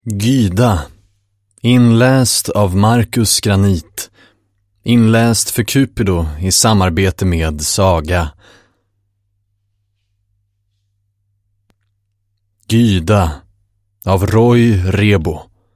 Gyda. Inläst av Marcus Granit. Inläst för Cupido i samarbete med Saga. Gyda av Roy Rebo.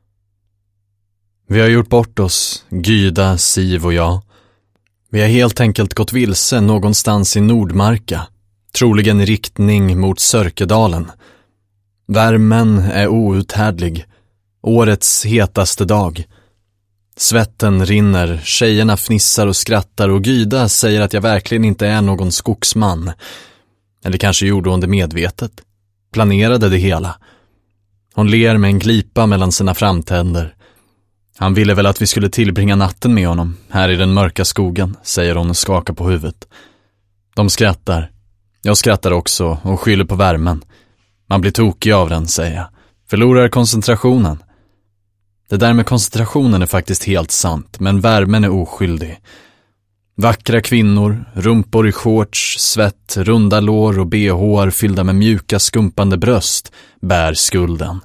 Vi har gjort bort oss, Gyda, Siv och jag. Vi har helt enkelt gått vilse någonstans i Nordmarka, troligen i riktning mot Sörkedalen. Värmen är outhärdlig. Årets hetaste dag. Svetten rinner, tjejerna fnissar och skrattar och Gyda säger att jag verkligen inte är någon skogsman. Eller kanske gjorde hon det medvetet. Planerade det hela. Hon ler med en glipa mellan sina framtänder. Han ville väl att vi skulle tillbringa natten med honom, här i den mörka skogen, säger hon och skakar på huvudet. De skrattar. Jag skrattar också och skyller på värmen. Man blir tokig av den, säger jag. Förlorar koncentrationen. Det där med koncentrationen är faktiskt helt sant, men värmen är oskyldig. Vackra kvinnor, rumpor i shorts, svett, runda lår och BH:ar fyllda med mjuka skumpande bröst bär skulden.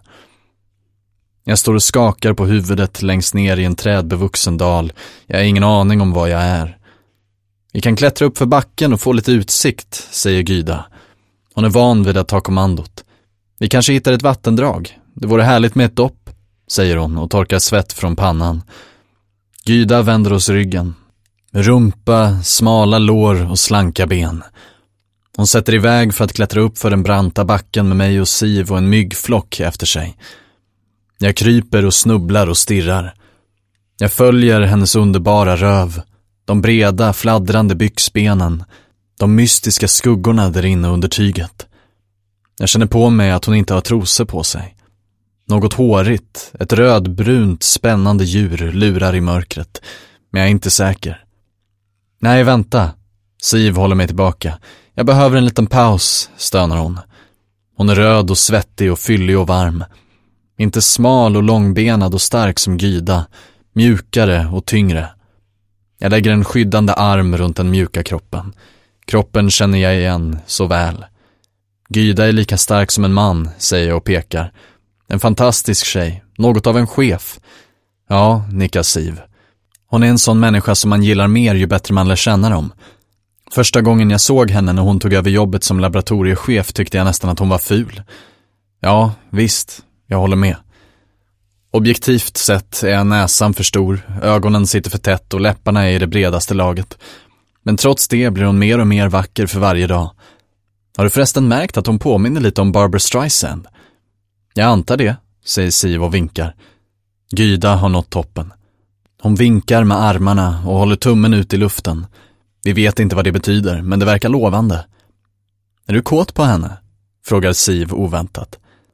Jag står och skakar på huvudet längst ner i en trädbevuxen dal. Jag har ingen aning om var jag är. Vi kan klättra upp för backen och få lite utsikt, säger Gyda. Hon är van vid att ta kommandot. Vi kanske hittar ett vattendrag. Det vore härligt med ett dopp, säger hon och torkar svett från pannan. Gyda vänder oss ryggen. Rumpa, smala lår och slanka ben. Hon sätter iväg för att klättra upp för den branta backen med mig och Siv och en myggflock efter sig. Jag kryper och snubblar och stirrar. Jag följer hennes underbara röv. De breda, fladdrande byxbenen. De mystiska skuggorna där inne under tyget. Jag känner på mig att hon inte har trosor på sig. Något hårigt, ett rödbrunt, spännande djur lurar i mörkret. Men jag är inte säker. Nej, vänta. Siv håller mig tillbaka. Jag behöver en liten paus, stönar hon. Hon är röd och svettig och fyllig och varm. Inte smal och långbenad och stark som Gyda. Mjukare och tyngre. Jag lägger en skyddande arm runt den mjuka kroppen. Kroppen känner jag igen så väl. Gyda är lika stark som en man, säger jag och pekar. En fantastisk tjej, något av en chef. Ja, nickar Siv. Hon är en sån människa som man gillar mer ju bättre man lär känna dem. Första gången jag såg henne när hon tog över jobbet som laboratoriechef tyckte jag nästan att hon var ful. Ja, visst, jag håller med. Objektivt sett är näsan för stor, ögonen sitter för tätt och läpparna är i det bredaste laget. Men trots det blir hon mer och mer vacker för varje dag. Har du förresten märkt att hon påminner lite om Barbra Streisand? Jag antar det, säger Siv och vinkar. Gyda har nått toppen. Hon vinkar med armarna och håller tummen ut i luften. Vi vet inte vad det betyder, men det verkar lovande. Är du kåt på henne? Frågar Siv oväntat.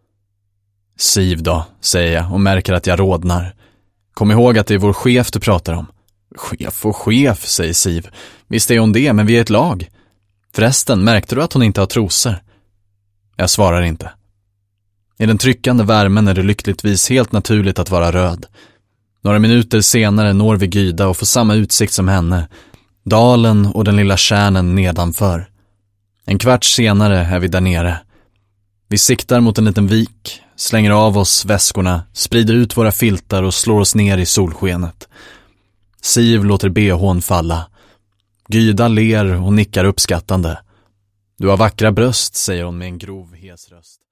Siv då, säger jag och märker att jag rodnar. Kom ihåg att det är vår chef du pratar om. Chef och chef, säger Siv. Visst är hon det, men vi är ett lag. Förresten, märkte du att hon inte har trosor? Jag svarar inte. I den tryckande värmen är det lyckligtvis helt naturligt att vara röd. Några minuter senare når vi Gyda och får samma utsikt som henne. Dalen och den lilla kärnen nedanför. En kvart senare är vi där nere. Vi siktar mot en liten vik, slänger av oss väskorna, sprider ut våra filtar och slår oss ner i solskenet. Siv låter BH:n falla. Gyda ler och nickar uppskattande. Du har vackra bröst, säger hon med en grov hes röst.